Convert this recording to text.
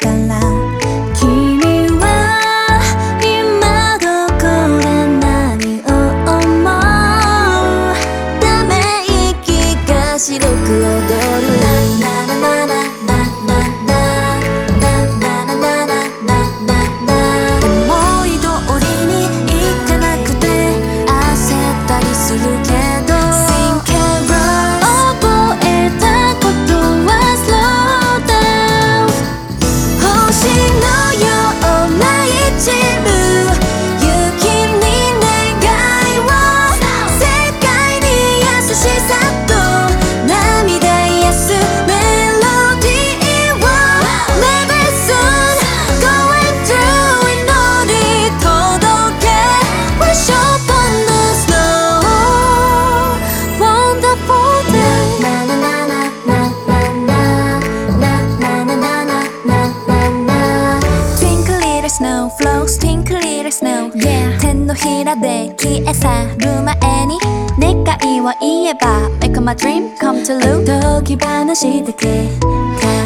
から君は今どこで何を思うため息が白く踊る思い通りにいかなくて焦ったりするけど Think careless 覚えたことは slow down 星のような一部雪に願いを世界に優しさと涙癒すメロディーを Maybe soon going through 祈り届け Wish upon the snow Wonderful day Twinkle little snow flows Twinkle little snow Yeah 手のひらで消え去る前に願いを言えば Make my dream come true 解き放してくれた